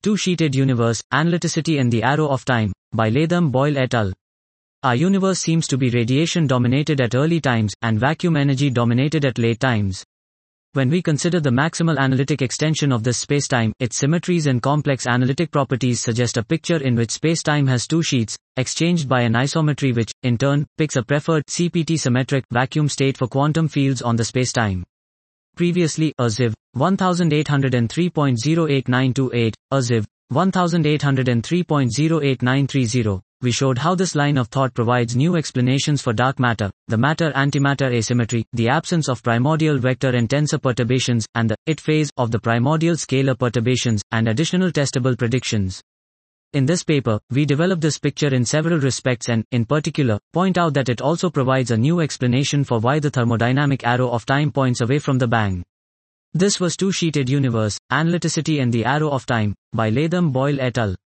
Two-sheeted universe, analyticity and the arrow of time, by Latham Boyle et al. Our universe seems to be radiation dominated at early times, and vacuum energy dominated at late times. When we consider the maximal analytic extension of this spacetime, its symmetries and complex analytic properties suggest a picture in which spacetime has two sheets, exchanged by an isometry which, in turn, picks a preferred CPT symmetric vacuum state for quantum fields on the spacetime. Previously, Ziv. 1803.08928, Ziv. 1803.08930, we showed how this line of thought provides new explanations for dark matter, the matter-antimatter asymmetry, the absence of primordial vector and tensor perturbations, and the it phase of the primordial scalar perturbations, and additional testable predictions. In this paper, we develop this picture in several respects and, in particular, point out that it also provides a new explanation for why the thermodynamic arrow of time points away from the bang. This was Two-Sheeted Universe, Analyticity and the Arrow of Time, by Latham Boyle et al.